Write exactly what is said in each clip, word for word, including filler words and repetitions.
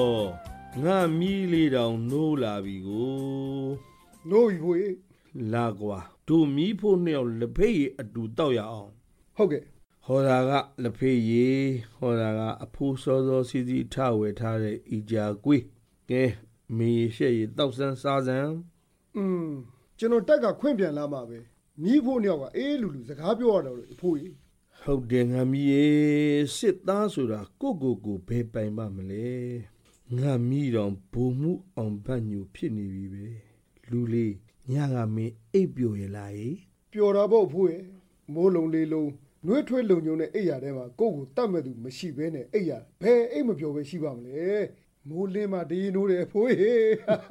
ငါမီးလေးတောင်နိုးလာပြီကိုနိုးပြီကိုလာကွာတို့မီးဖို့နှစ်ယောက်လက်ဖေးရအတူတောက်ရအောင်ဟုတ်ကဲ့ဟောတာကလက်ဖေးရဟောတာကအဖိုးစောစောစီစီထဝယ်ထားတဲ့ဤကြာကွေးကဲမေရှက်ရတောက်ဆန်းစားစမ်းอืมကျွန်တော်တက်ကခွင့်ပြန်လာမှာပဲမီးဖို့နှစ်ယောက်ကအေးလူလူစကားပြောရတော့အဖိုးကြီးဟုတ်တယ်ငါမီးရေစစ်သားဆိုတာကိုကိုကိုဘယ်ပိုင်ပါမလဲငါမီးတော့ဘုံမှုအောင်ဘတ်ညူဖြစ်နေပြီပဲလူလေးညကမင်းအိပ်ပျော်ရလားဟေးပျော်တာပေါ့ဖိုးရဲ့မိုးလုံးလေးလုံးနှွေးထွေးလုံုံတဲ့အိပ်ရာထဲမှာကိုကိုတတ်မဲ့သူမရှိဘဲနဲ့အိပ်ရာဘယ်အိပ်မပျော်ပဲရှိပါမလဲမိုးလင်းမှဒီနိုးတယ်ဖိုးရဲ့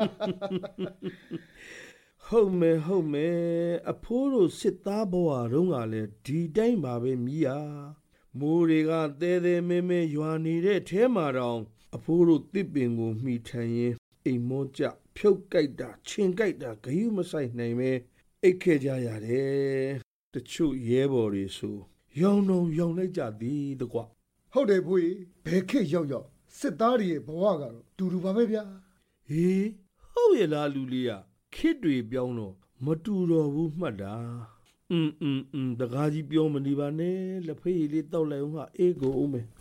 ဟုတ်မယ်ဟုတ်မယ်အဖိုးတို့စစ်သားဘဝတုန်းကလည်းဒီတိုင်းပါပဲမီးရမိုးတွေကတဲတဲမဲမဲရွာနေတဲ့ထဲမှာတော့အဖိုးတို့တစ်ပင်ကိုမှီထန်ရင်အိမ်မောကြဖြုတ်ကြိုက်တာချင်းကြိုက်တာဂယုမဆိုင်နိုင်ပဲအိတ်ခဲ့ကြရတယ်တချို့ရဲဘော်တွေဆိုရောင်ုံရောင်လိုက်ကြသည်တကွဟုတ်တယ်ဖိုးကြီးဘယ်ခေတ်ရောက်ရောက်စစ်သားတွေရဲ့ဘဝကတော့တူတူပါပဲဗျာဟေးဟုတ်ရဲ့လားလူလေးอ่ะခေတ်တွေပြောင်းတော့မတူတော့ဘူးမှတ်တာอืมอืมอืมတကားကြီးပြောမနေပါနဲ့လက်ဖေးလေးတောက်လိုက်အောင်ဟာအေးကိုအောင်မယ်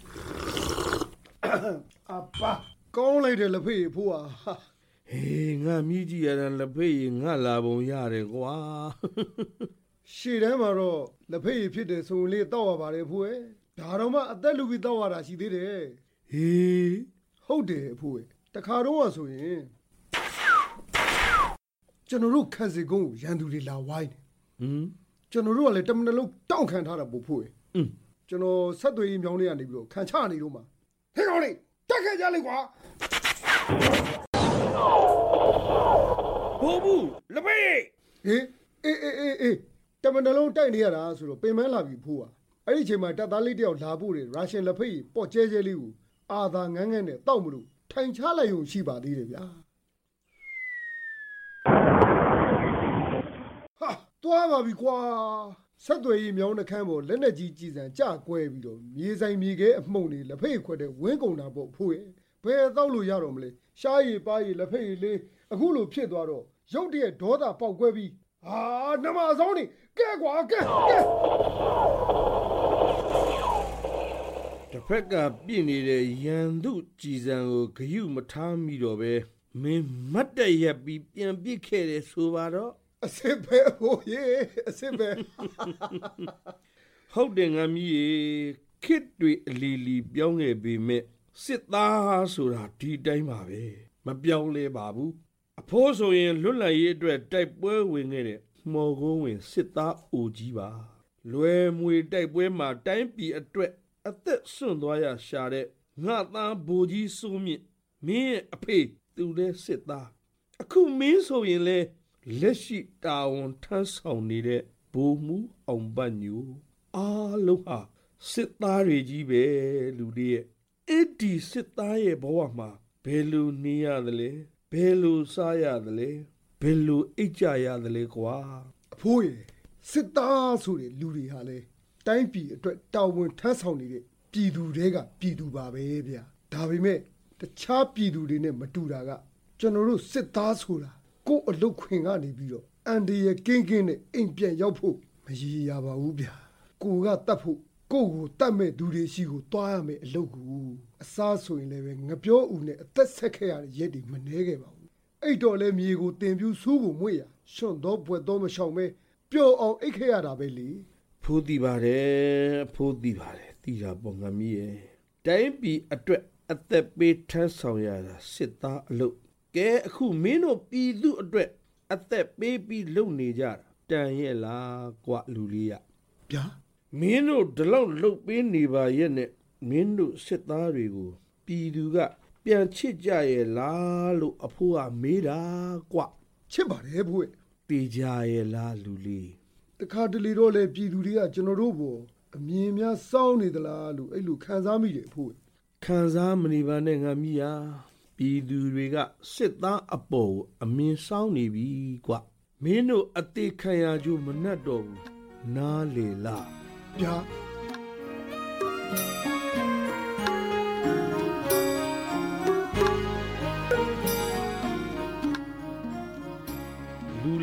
အပါကောင်းလိုက်တယ်လက်ဖေးဖိုးဟာဟေးငါမြည်ကြည့်ရတဲ့လက်ဖေးငါလာပုံရတယ်ကွာရှေ့တန်းမှာတော့လက်ဖေးဖြစ်တယ်ဆိုရင်လေးတောက်ရပါတယ်ဖိုးရဲ့ဒါတော့မှအသက်လူပြီးတောက်ရတာရှိသေးတယ်ဟေးဟုတ်တယ်ဖိုးရဲ့တခါတော့ဆိုရင်ကျွန်တော်တို့ခန်းစီကုန်းကိုရန်သူတွေလာဝိုင်းတယ်ဟမ်ကျွန်တော်တို့ကလည်းတမန်လုံးတောင့်ခံထားတာပို့ဖို့ရယ်อืมကျွန်တော်ဆက်သွေးမြောင်းလေးကနေပြီးတော့ခံချနေတော့မှာဟဲ့ကောင်လေးတက်ခဲ့ကြလိုက်ကွာဘိုးဘူးလက်ဖေးဟေးအေးအေးအေးအေးတမန်လုံးတိုက်နေရတာဆိုတော့ပင်မလာပြီဖိုးอ่ะအဲ့ဒီအချိန်မှာတပ်သားလေးတယောက်လာဖို့တယ်ရာရှင်လက်ဖေးပေါ့ကျဲကျဲလေးကိုအာသာငန်းငန်းနဲ့တောက်မလို့ထိုင်ချလိုက်ရုံရှိပါသေးတယ်ဗျာဟာတွားပါပြီကွာဆက်သွယ်ရေးမြောင်းနှခမ်းပေါ်လက်နဲ့ကြီးကြည်စံကြကွဲပြီးတော့မြေဆိုင်မြေခဲအမှုန်လေးလက်ဖေးခွက်တဲ့ဝင်းကုန်တာပေါ့ဖိုးရဲ့ဘယ်တော့လို့ရတော့မလဲရှားရည်ပါးရည်လက်ဖေးလေးအခုလိုဖြစ်သွားတော့ရုတ်တရက်ဒေါသပေါက်ကွဲပြီးဟာနမအဆောင်နေကဲကွာကဲကဲတစ်ဖက်ကပြင့်နေတဲ့ရန်သူကြည်စံကိုဂယုမထားမိတော့ပဲမင်းမတ်တရက်ပြီးပြန်ပစ်ခဲ့တယ်ဆိုပါတော့အစစ်ပဲဟိုရေအစစ်ပဲဟုတ်တယ်ငါမီးရေခစ်တွေအလီလီပြောင်းခဲ့ပေမဲ့စစ်သားဆိုတာဒီတိုင်းပါပဲမပြောင်းလဲပါဘူးအဖိုးဆိုရင်လွတ်လပ်ရေးအတွက်တိုက်ပွဲဝင်ခဲ့တဲ့မော်ကုန်းဝင်စစ်သားအိုကြီးပါလွယ်မွေတိုက်ပွဲမှာတိုင်းပြည်အတွက်အသက်ဆွန့်သွားရရှာတဲ့ငါသားဘိုးကြီးစိုးမြင့်မင်းရဲ့အဖေသူလည်းစစ်သားအခုမင်းဆိုရင်လေလက်ရှိတာဝန်ထမ်းဆောင်နေတဲ့ဘိုးမှုအောင်ပညူအားလုံးဟာစစ်သားတွေကြီးပဲလူတွေရဲ့အဲ့ဒီစစ်သားရဲ့ဘဝမှာဘယ်လိုနေရသလဲဘယ်လိုစားရသလဲဘယ်လိုအိတ်ကြရသလဲကွာအဖိုးရေစစ်သားဆိုတဲ့လူတွေဟာလေတိုင်းပြည်အတွက်တာဝန်ထမ်းဆောင်နေတဲ့ပြည်သူတွေကပြည်သူပါပဲဗျာဒါပေမဲ့တခြားပြည်သူတွေနဲ့မတူတာကကျွန်တော်တို့စစ်သားဆိုတာကိုယ်အလုတ်ခွင်ကနေပြီးတော့အန်ဒီရဲ့ကင်းကင်းနဲ့အိမ်ပြန်ရောက်ဖို့မရည်ရပါဘူးဗျာကိုကတတ်ဖို့ကိုကိုတတ်မဲ့သူတွေရှိကိုတွားရမယ်အလုတ်ကိုအစားဆိုရင်လည်းပဲငပြောဦးနဲ့အသက်ဆက်ခဲ့ရတဲ့ရက်တွေမနှဲခဲ့ပါဘူးအဲ့တော့လည်းမြေကိုတင်ပြူဆူးကိုမွေ့ရရွှွန်တော့ပွက်တော့မရှောင်မဲပျော်အောင်အိတ်ခဲ့ရတာပဲလေဖိုးတည်ပါတယ်ဖိုးတည်ပါတယ်တည်တာပေါ့ငါမီးရဲ့တိုင်းပြည်အတွက်အသက်ပေးထမ်းဆောင်ရတာစစ်သားအလုပ်ကဲအခုမင်းတို့ပြည်သူအတွက်အသက်ပေးပြီးလုပ်နေကြတာတန်ရဲ့လားကွာလူလေးရဗျာမင်းတို့ဒီလောက်လှုပ်ပေးနေပါရဲ့နဲ့မင်းတို့စစ်သားတွေကိုပြည်သူကပြန်ချစ်ကြရဲ့လားလို့အဖိုးကမေးတာကွာချစ်ပါတယ်ဖိုးရဲ့တေးကြရဲ့လားလူလေးတခါတလေတော့လေပြည်သူတွေကကျွန်တော်တို့ဘောအမြင်များစောင်းနေသလားလို့အဲ့လိုခံစားမိတယ်ဖိုးခံစားမနေပါနဲ့ငါမိယာပြည်သူတွေကစစ်သားအပေါ်ကိုအမြင်စောင်းနေပြီကွာမင်းတို့အသေးခံရကြမနှက်တော့ဘူးနားလေလားဗျာ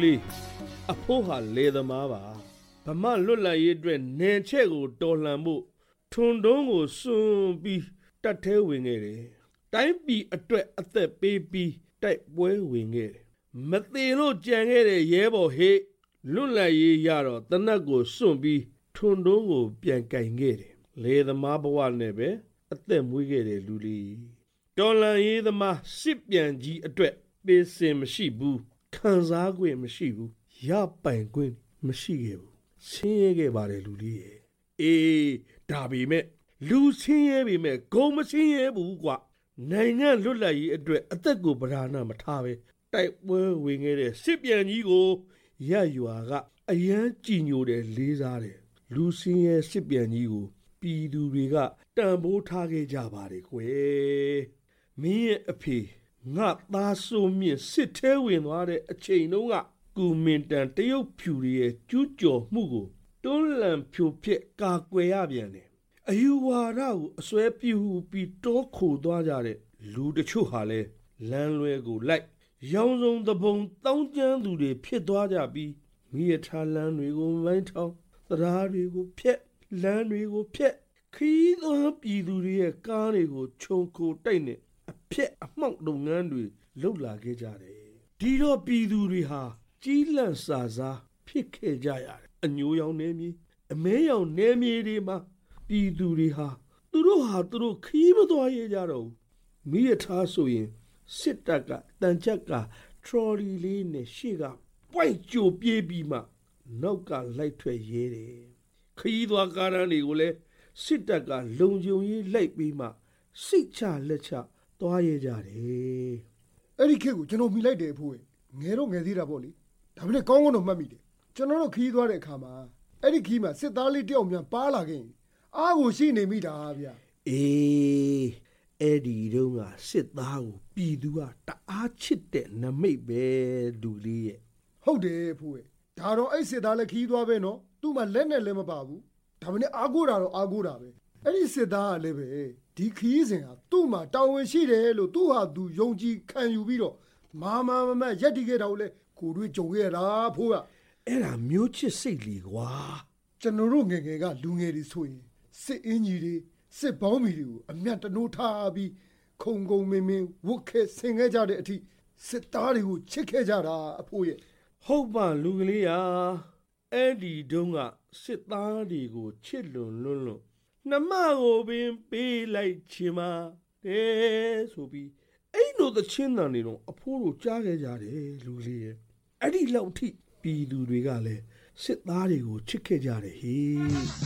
လေးအဖိုးဟာလေသမားပါဗမာလွတ်လပ်ရေးအတွက်နေချက်ကိုတော်လှန်ဖို့ထွန်တုံးကိုစွန့်ပြီးတက်သေးဝင်ခဲ့တယ်တိုင်းပြည်အတွက်အသက်ပေးပြီးတိုက်ပွဲဝင်ခဲ့တယ်မသေးလို့ကြံခဲ့တဲ့ရဲဘော်ဟေ့လွတ်လပ်ရေးရတော့တနတ်ကိုစွန့်ပြီးထွန်တုံးကိုပြန်ကင်ခဲ့တယ်လေသမားဘဝနဲ့ပဲအသက်မွေးခဲ့တဲ့လူလေးတော်လှန်ရေးသမားစစ်ပြန်ကြီးအတွက်ပေးစင်မရှိဘူးခံစား권မရှိဘူးရပိုင်권မရှိခဲ့ဘူးဆင်းရဲခဲ့ပါတယ်လူလေးရဲ့အေးဒါပေမဲ့လူဆင်းရဲပေမဲ့ဂုံမဆင်းရဲဘူးကွာနိုင်ငံလွတ်လပ်ရေးအတွက်အသက်ကိုပဓာနမထားပဲတိုက်ပွဲဝင်ခဲ့တဲ့စစ်ပြန်ကြီးကိုရရွာကအယမ်းကြည်ညိုတယ်လေးစားတယ်လူဆင်းရဲစစ်ပြန်ကြီးကိုပြည်သူတွေကတန်ဖိုးထားခဲ့ကြပါတယ်ကွယ်မင်းရဲ့အဖေငါသားစိုးမြင့်စစ်ထဲဝင်သွားတဲ့အချိန်တုန်းကကူမင်တန်တရုတ်ဖြူရဲ့ကျူးကျော်မှုကိုတွန်းလှန်ဖြိုဖျက်ကာကွယ်ရပြန်တယ်အယူဝါဒကိုအစွဲပြုပြီးတောခိုသွားကြတဲ့လူတချို့ဟာလဲလမ်းလွဲကိုလိုက်ရောင်စုံတပုံတောင်းကျမ်းသူတွေဖြစ်သွားကြပြီးမိရထားလမ်းတွေကိုမိုင်းထောင်တရားတွေကိုဖျက်လမ်းတွေကိုဖျက်ခီးသွန်းပြည်သူတွေရဲ့ကားတွေကိုခြုံခိုတိုက်နေအဖျက်အမှောက်လုပ်ငန်းတွေလှုပ်လာခဲ့ကြတယ်ဒီတော့ပြည်သူတွေဟာကြီးလန့်စာစားဖြစ်ခဲ့ကြရတယ်အညိုရောင်နေမြေအမဲရောင်နေမြေတွေမှာပြည်သူတွေဟာသူတို့ဟာသူတို့ခီးမသွားရကြတော့ဘူးမိရထားဆိုရင်စစ်တပ်ကတန်ချက်ကထရော်လီလေးနဲ့ရှေ့ကပွိုက်ကြိုပြေးပြီးမှနောက်ကလိုက်ထွက်ရဲတယ်ခီးသွားကားရန်တွေကိုလည်းစစ်တပ်ကလုံခြုံရေးလိုက်ပြီးမှစိတ်ချလက်ချသွားရကြတယ်အဲ့ဒီခေတ်ကိုကျွန်တော်မိလိုက်တယ်ဖို့ငယ်တော့ငယ်သေးတာပေါ့လေဒါပေမဲ့ကောင်းကောင်းတော့မှတ်မိတယ်ကျွန်တော်တို့ခီးသွားတဲ့အခါမှာအဲ့ဒီခီးမှာစစ်သားလေးတယောက်မြန်ပါလာခဲ့အားကိုရှိနေမိတာဗျအေးအဲ့ဒီတော့ကစစ်သားကိုပြည်သူကတအားချစ်တဲ့နမိတ်ပဲလူလေးရဲ့ဟုတ်တယ်ဖို့ဒါတော့အဲ့စစ်သားလည်းခီးသွားပဲနော်သူ့မှာလက်နဲ့လည်းမပါဘူးဒါပေမဲ့အားကိုးတာတော့အားကိုးတာပဲအဲ့ဒီစစ်သားကလည်းပဲဒီခီးစဉ်ဟာသူ့မှာတာဝန်ရှိတယ်လို့သူ့ဟာသူယုံကြည်ခံယူပြီးတော့မာမာမမရက်တီခဲ့တာကိုလည်းကိုတွေကြုံခဲ့တာဖို့ကအဲ့ဒါမျိုးချစ်စိတ်လီကွာကျွန်တော်တို့ငယ်ငယ်ကလူငယ်တွေဆိုရင်စစ်အင်ကြီးတွေစစ်ပေါင်းမီတွေကိုအမျက်တနိုးထားပြီးခုံခုံမင်းမင်းဝတ်ခဲဆင်ခဲ့ကြတဲ့အထိစစ်သားတွေကိုချစ်ခဲ့ကြတာအဖိုးရဲ့ဟုတ်ပါလူကလေးရာအဲ့ဒီတုန်းကစစ်သားတွေကိုချစ်လွန်လွန်းလွန်းနှမကိုပင်ပေးလိုက်ချင်ပါတဲ့ဆိုပြီးအဲ့လိုသချင်းတန်တွေတော့အဖိုးတို့ကြားခဲ့ကြတယ်လူကလေးရဲ့အဲ့ဒီလောက်ထိပြည်သူတွေကလည်းစစ်သားတွေကိုချစ်ခဲ့ကြတယ်ဟေး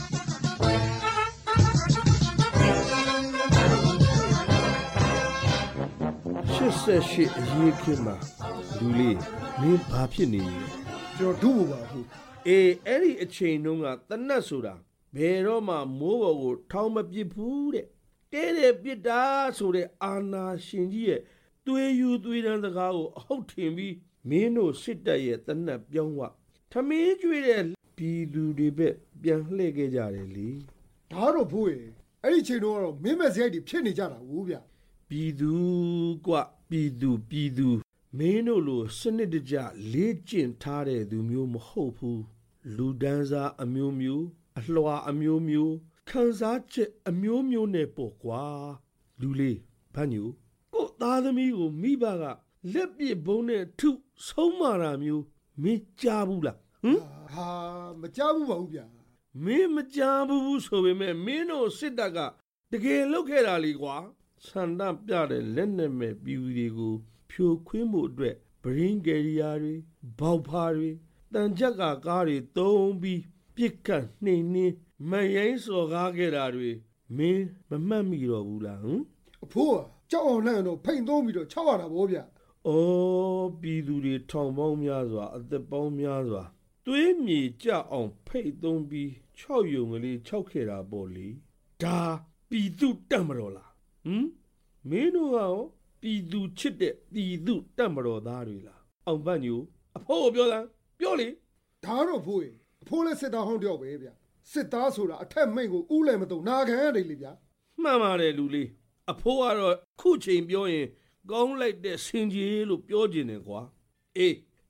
ရှစ်ဆက်ရှိအရေးခင်မှာလူလေးမင်းဘာဖြစ်နေလဲကျွန်တော်ဒုဘူးပါဘူးအေးအဲ့ဒီအချိန်တုန်းကတနတ်ဆိုတာဘယ်တော့မှမိုးပေါ်ကိုထောင်းမပစ်ဘူးတဲ့တဲတဲ့ပစ်တာဆိုတဲ့အာနာရှင်ကြီးရဲ့သွေးယူသွေးတန်းစကားကိုအဟုတ်ထင်ပြီးမင်းတို့စစ်တပ်ရဲ့တနတ်ပြောင်းဝထမင်းကျွေးတဲ့ပြည်သူတွေပဲပြန်လှည့်ခဲ့ကြတယ်လေဒါတော့ဖိုးရဲ့အဲ့ဒီချိန်တော့မင်းမစရိုက်တွေဖြစ်နေကြတာဘူးဗျပြည်သူกว่าပြည်သူပြည်သူမင်းတို့လိုစနစ်တကျလေးကျင့်ထားတဲ့သူမျိုးမဟုတ်ဘူးလူဒန်းစားအမျိုးမျိုးအလွှာအမျိုးမျိုးခံစားချက်အမျိုးမျိုးနဲ့ပေါ့ကွာလူလေးဗန်းညူကိုသားသမီးကိုမိဘကလက်ပစ်ဘုံနဲ့ထုဆုံးမာတာမျိုးမင်းကြားဘူးလားဟမ်ဟာမကြားဘူးပါဘူးဗျာမင်းမကြားဘူးဆိုပေမဲ့မင်းတို့စစ်တပ်ကတကယ်လုပ်ခဲ့တာလေကွာဆန္ဒပြတဲ့လက်နဲ့မဲ့ပြည်သူတွေကိုဖြိုခွင်းဖို့အတွက်ဘရင်းကယ်ရီယာတွေဘောက်ဖားတွေတန်ကြက်ကကားတွေတုံးပြီးပြစ်ကတ်နှိမ်နှင်းမရိုင်းစော်ကားခဲ့တာတွေမင်းမမှတ်မိတော့ဘူးလားဟမ်အဖိုးကကြောက်အောင်လှမ်းတော့ဖိန်သုံးပြီးတော့ချောက်ရတာဗောဗျာအော်ပြည်သူတွေထောင်ပေါင်းများစွာအသက်ပေါင်းများစွာသွေးမြေကြအောင်ဖိတ်သုံးပြီးချောက်ယုံကလေးချောက်ခဲ့တာပေါ့လေဒါပြည်သူတက်မတော်လားဟမ်မင်းတို့ကရောပြည်သူချစ်တဲ့ပြည်သူတက်မတော်သားတွေလားအောင်ပန့်ညိုအဖိုးကိုပြောလားပြောလေဒါတော့ဖိုးရေအဖိုးလည်းစစ်သားဟောင်းတယောက်ပဲဗျစစ်သားဆိုတာအထက်မိတ်ကိုဥလည်းမတုံနာခံရတယ်လေဗျမှန်ပါတယ်လူလေးအဖိုးကတော့ခုချိန်ပြောရင်ကောင်းလိုက်တဲ့စင်ကြီးလို့ပြောကျင်တယ်ကွာအေး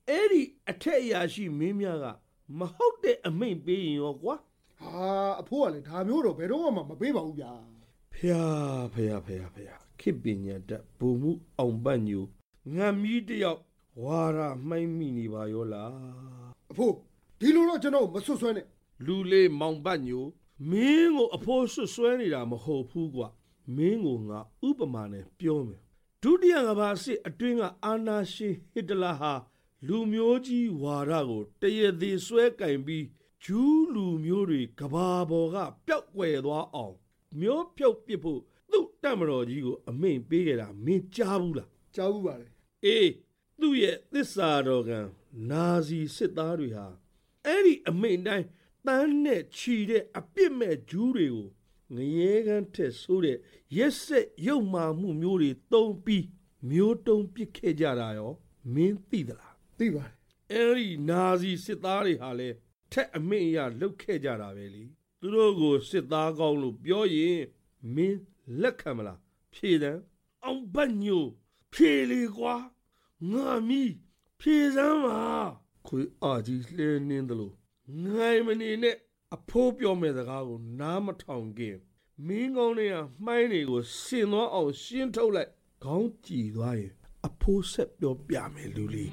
အဲ့ဒီအထက်အရာရှိမင်းများကမဟုတ်တဲ့အမိန့်ပေးရင်ရောကွာဟာအဖိုးကလည်းဒါမျိုးတော့ဘယ်တော့မှမပေးပါဘူးဗျာဖျားဖျားဖျားဖျားခေပညာတတ်ဘူမှုအောင်ပတ်ညိုငံမီးတယောက်ဝါရမှိုင်းမိနေပါရောလားအဖိုးဒီလိုတော့ကျွန်တော်မဆွဆွဲနဲ့လူလေးမောင်ပတ်ညိုမင်းကိုအဖိုးဆွဆွဲနေတာမဟုတ်ဘူးကွာမင်းကိုငါဥပမာနဲ့ပြောမယ်ဒုတိယကမ္ဘာစစ်အတွင်းကအာနာရှင်ဟစ်တလာဟာလူမျိုးကြီးဝါဒကိုတရသေးဆွဲကင်ပြီးဂျူးလူမျိုးတွေကဘာပေါ်ကပျောက်ကွယ်သွားအောင်မျိုးဖြုတ်ပစ်ဖို့သူ့တမတော်ကြီးကိုအမိန့်ပေးခဲ့တာမင်းကြားဘူးလားကြားဘူးပါလေအေးသူ့ရဲ့သစ္စာတော်ကံနာဇီစစ်သားတွေဟာအဲ့ဒီအမိန့်တိုင်းတန်းနဲ့ချီတဲ့အပြစ်မဲ့ဂျူးတွေကိုငရဲကန်းထက်ဆိုးတဲ့ရက်ဆက်ရုပ်မာမှုမျိုးတွေတုံးပြီးမျိုးတုံးပစ်ခဲ့ကြတာရောမင်းသိသလားသိပါတယ်အဲ့ဒီနာဇီစစ်သားတွေဟာလေထက်အမိန့်အရလှုပ်ခဲ့ကြတာပဲလေသူတို့ကိုစစ်သားကောင်းလို့ပြောရင်မင်းလက်ခံမလားဖြေတယ်အောင်ဘတ်ညိုဖြေလေကွာငါမီဖြေစမ်းပါခွေအာကြီးလှဲနေတယ်လို့ငိုင်မနေနဲ့အဖိုးပြောမဲ့စကားကိုနားမထောင်ခင်မင်းကောင်းတွေကမှိုင်းတွေကိုဆင်သွားအောင်ရှင်းထုတ်လိုက်ခေါင်းကြည်သွားရင်အဖိုးဆက်ပြောပြမယ်လူလေး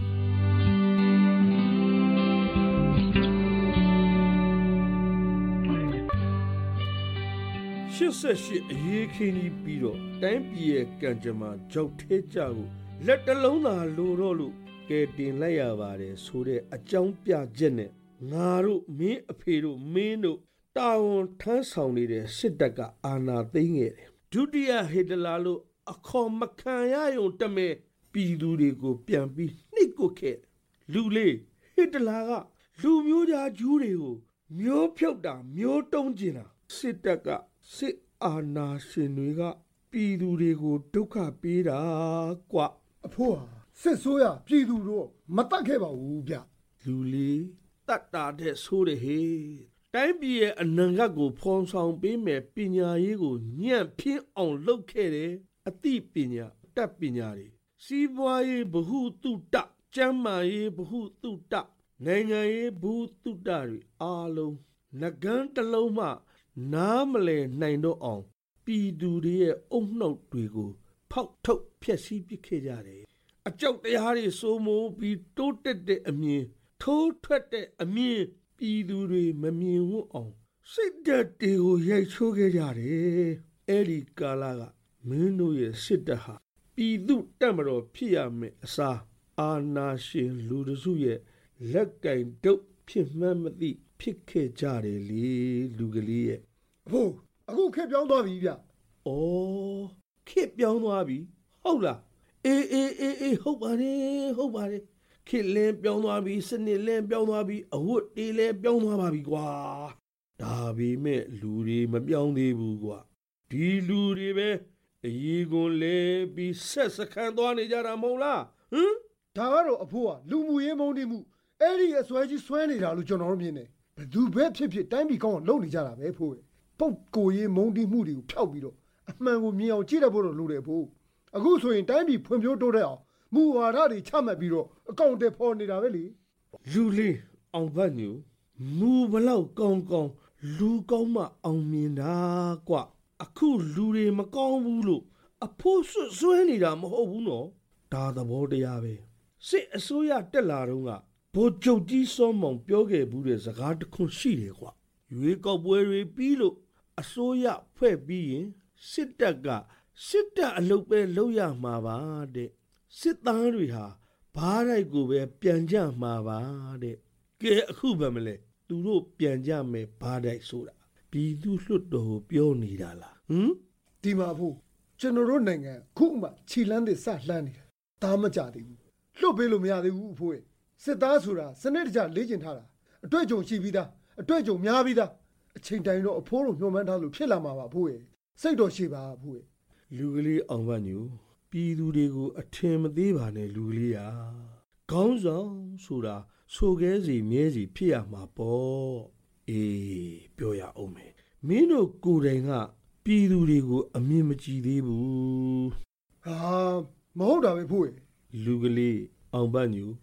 ရှစ်ဆက်ရှစ်အရေးခင်းကြီးပြီးတော့တိုင်းပြည်ရဲ့ကံကြမ္မာကြောက်ထဲကြကိုလက်တလုံးသာလိုတော့လို့ကဲတင်လိုက်ရပါတယ်ဆိုတဲ့အကြောင်းပြချက်နဲ့ငါတို့မင်းအဖေတို့မင်းတို့တာဝန်ထမ်းဆောင်နေတဲ့စစ်တပ်ကအာဏာသိမ်းခဲ့တယ်ဒုတိယဟစ်တလာလို့အခေါ်မခံရရုံတမဲပြည်သူတွေကိုပြန်ပြီးနှိပ်ကွပ်ခဲ့လူလေးဟစ်တလာကလူမျိုးသားဂျူးတွေကိုမျိုးဖြုတ်တာမျိုးတုံးကျင်တာစစ်တပ်ကစစ်အာဏာရှင်တွေကပြည်သူတွေကိုဒုက္ခပေးတာကွာအဖိုးဟာစစ်ဆိုးရပြည်သူတို့မတတ်ခဲ့ပါဘူးဗျလူလေးတတ်တာတဲ့ဆိုးတယ်ဟေးတိုင်းပြည်ရဲ့အနံ့ကိုဖော်ဆောင်ပေးမယ်ပညာရေးကိုညံ့ဖျင်းအောင်လုပ်ခဲ့တယ်အသိပညာတတ်ပညာတွေစီးပွားရေးဘဟုတုတကျမ်းမာရေးဘဟုတုတနိုင်ငံရေးဘဟုတုတတွေအားလုံးငကန်းတစ်လုံးမှနားမလဲနိုင်တော့အောင်ပြည်သူတွေရဲ့အုံနှုတ်တွေကိုဖောက်ထုတ်ဖျက်ဆီးပစ်ခဲ့ကြတယ်အကြောက်တရားတွေစိုးမိုးပြီးတိုးတက်တဲ့အမြင်ထိုးထွက်တဲ့အမြင်ပြည်သူတွေမမြင်ဝတ်အောင်စိတ်ဓာတ်တွေကိုရိုက်ချိုးခဲ့ကြတယ်အဲ့ဒီကာလကမင်းတို့ရဲ့စစ်တပ်ဟာပြည်သူတက်မတော်ဖြစ်ရမယ်အစားအာနာရှင်လူတစုရဲ့လက်ကင်ဒုတ်ဖြစ်မှန်းမသိဖြစ်ခဲ့ကြတယ်လေလူကလေးရဲ့ဟိုးအခုခက်ပြောင်းသွားပြီဗျဩခေတ်ပြောင်းသွားပြီဟုတ်လားအေးအေးအေးအေးဟုတ်ပါတယ်ဟုတ်ပါတယ်ခေတ်လဲပြောင်းသွားပြီစနစ်လဲပြောင်းသွားပြီအဝတ်တေးလဲပြောင်းသွားပါပြီကွာဒါပေမဲ့လူတွေမပြောင်းသေးဘူးကွာဒီလူတွေပဲအရေးကိုလဲပြီးဆက်စခန်းသွားနေကြတာမဟုတ်လားဟမ်ဒါကတော့အဖိုးကလူမှုရေးမုန်းတိမှုအဲ့ဒီအစွဲကြီးစွဲနေတာလို့ကျွန်တော်တို့မြင်တယ်ဘယ်သူပဲဖြစ်ဖြစ်တိုင်းပြည်ကောင်းအောင်လုပ်နေကြတာပဲဖိုးပုတ်ကိုရေးမုန်းတိမှုတွေကိုဖျောက်ပြီးတော့အမှန်ကိုမြင်အောင်ကြည့်တတ်ဖို့တော့လိုတယ်ဖိုးအခုဆိုရင်တိုင်းပြည်ဖွံ့ဖြိုးတိုးတက်အောင်မူဝါဒတွေချမှတ်ပြီးတော့အကောင့်တွေဖော်နေတာပဲလေလူလေးအောင်ဘတ်ညူမူဘလောက်ကောင်းကောင်းလူကောင်းမှအောင်မြင်တာကွအခုလူတွေမကောင်းဘူးလို့အဖိုးဆွဆွဲနေတာမဟုတ်ဘူးနော်ဒါသဘောတရားပဲစစ်အစိုးရတက်လာတော့ကဗိုလ်ချုပ်ကြီးစောမောင်ပြောခဲ့ဘူးတဲ့စကားတစ်ခုရှိတယ်ကွရွေးကောက်ပွဲတွေပြီးလို့အစိုးရဖွဲ့ပြီးရင်စစ်တပ်ကစစ်တပ်အလုပ်ပဲလုပ်ရမှာပါတဲ့စစ်သားတွေဟာဘားတိုက်ကိုပဲပြန်ကြမှာပါတဲ့ကဲအခုပဲမလဲသူတို့ပြန်ကြမယ်ဘားတိုက်ဆိုတာပြည်သူလွှတ်တော်ပြောနေတာလားဟမ်ဒီမှာဖို့ကျွန်တော်တို့နိုင်ငံခုမှခြိလန်းတဲ့စလှမ်းနေတာဒါမှမကြသေးဘူးလွတ်ပေးလို့မရသေးဘူးအဖိုးစစ်သားဆိုတာစနစ်တကျလေ့ကျင့်ထားတာအတွေ့အကြုံရှိပြီးသားအတွေ့အကြုံများပြီးသားအချိန်တိုင်းတော့အဖိုးတို့ညှို့မှန်းထားလို့ဖြစ်လာမှာပါအဖိုးရဲ့စိတ်တော်ရှိပါအဖိုးရဲ့လူကလေးအောင်ပါညူပြည်သူတွေကိုအထင်မသေးပါနဲ့လူကလေးอ่ะခေါင်းဆောင်ဆိုတာဆိုခဲစီမြဲစီဖြစ်ရမှာပေါ့အေးပြောရအောင်မယ်မင်းတို့ကိုယ်တိုင်ကပြည်သူတွေကိုအမြင်မကြည့်သေးဘူးဟာမဟုတ်တာပဲဖိုးရဲ့လူကလေးအောင်ပါညူမ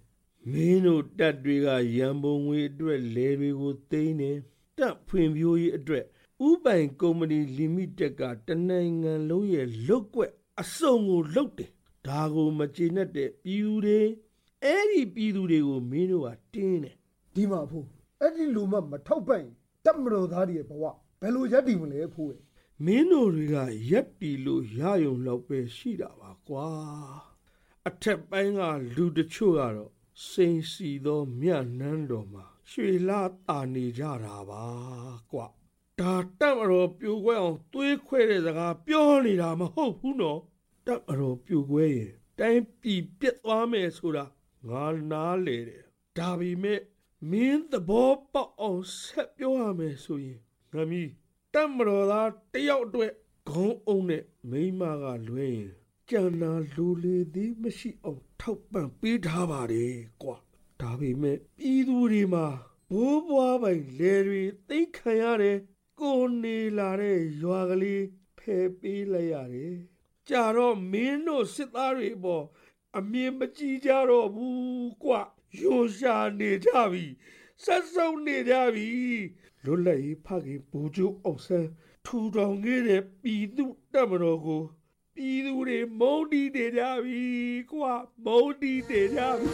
မင်းတို့တပ်တွေကရန်ပုံငွေအတွက်လဲတွေကိုသိမ်းတယ်တပ်ဖွံ့ဖြိုးရေးအတွက်ဥပိုင်ကုမ္ပဏီလီမိတက်ကတနိုင်ငံလုံးရဲ့လုတ်ကွက်အစုံကိုလုတ်တယ်ဒါကိုမကျေနပ်တဲ့ပြည်သူတွေအဲ့ဒီပြည်သူတွေကိုမင်းတို့ကတင်းတယ်ဒီမှာဖို့အဲ့ဒီလူမမထောက်ပံ့တပ်မတော်သားတွေရဲ့ဘဝဘယ်လိုရပ်တည်မလဲဖို့မင်းတို့တွေကရက်တီလို့ရယုံလောက်ပဲရှိတာပါကွာအထက်ပိုင်းကလူတချို့ကတော့စိန်စီသောမြတ်နန်းတော်မှာရွှေလာတာနေကြတာပါကွာဒါတပ်မတော်ပြိုကွဲအောင်သွေးခွဲတဲ့စကားပြောနေတာမဟုတ်ဘူးနော်တပ်မတော်ပြိုကွဲရင်တိုင်းပြည်ပြတ်သွားမယ်ဆိုတာငါနားလေတယ်ဒါပေမဲ့မင်းသဘောပေါက်အောင်ဆက်ပြောရမယ်ဆိုရင်ငါမီးတပ်မတော်သားတယောက်အတွက်ခေါင်းအုံနဲ့မိမကလွဲရင်ကြံနာလူလေသည်မရှိအောင်ထောက်ပံ့ပေးထားပါတယ်ကွာဒါပေမဲ့ပြည်သူတွေမှာဘိုးဘွားပိုင်လေတွေသိခံရတယ်ကိုနေလာတဲ့ရွာကလေးဖယ်ပေးလိုက်ရတယ်ကြာတော့မင်းတို့စစ်သားတွေပေါ်အမြင်မကြည့်ကြတော့ဘူးကွာယွန်ရှာနေကြပြီဆက်စုံနေကြပြီလွတ်လပ်ရေးဖခင်ဘူကျိုးအောင်ဆန်းထူထောင်ခဲ့တဲ့ပြည်သူတပ်မတော်ကိုပြည်သူတွေမုန်းတီးနေကြပြီကွာမုန်းတီးနေကြပြီ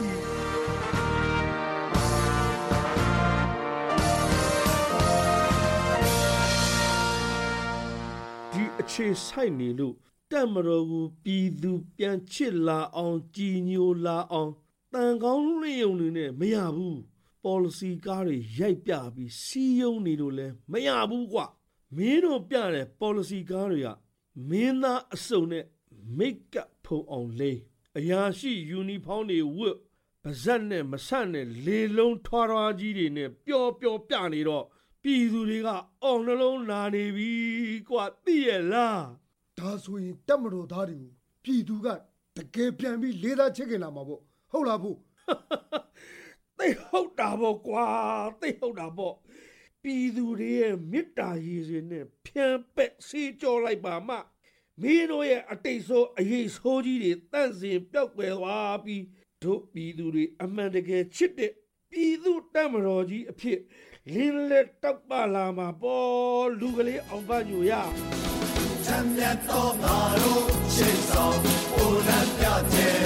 ဒီအခြေဆိုင်နေလို့တပ်မတော်ကိုပြည်သူပြန်ချစ်လာအောင်ကြည်ညိုလာအောင်တန်ကောင်းလျုံနေနဲ့မရဘူး policy ကားတွေရိုက်ပြပြီးစီးယုံနေလို့လဲမရဘူးကွာမင်းတို့ပြတဲ့ policy ကားတွေကမင်းသားအစုံနဲ့ make up ဖုံအောင်လိမ့်အရာရှိ uniform တွေဝတ်ပါဇက်နဲ့မဆန့်နဲ့လေလုံးထွားထွားကြီးတွေနဲ့ပျော်ပျော်ပြနေတော့ပြည်သူတွေကအော်နှလုံးနာနေပြီကွာသိရလားဒါဆိုရင်တပ်မတော်သားတွေကိုပြည်သူကတကယ်ပြန်ပြီးလေးစားချစ်ခင်လာမှာပေါ့ဟုတ်လားဖို့သိဟုတ်တာပေါ့ကွာသိဟုတ်တာပေါ့ပြည်သူတွေရဲ့မေတ္တာရည်စင်နဲ့ဖြန့်ပက်စီးကြောလိုက်ပါမှမင်းတို့ရဲ့အတိတ်ဆိုးအရေးဆိုးကြီးတွေတန့်စင်ပျောက်ကွယ်သွားပြီးတို့ပြည်သူတွေအမှန်တကယ်ချစ်တဲ့ပြည်သူတပ်မတော်ကြီးအဖြစ်လင်းလက်တောက်ပါလာမှာပေါ့လူကလေးအောင်ပညူရချမ်းမြတ်သောငါတို့ရှေ့ဆောင်ဘုရားပြတဲ့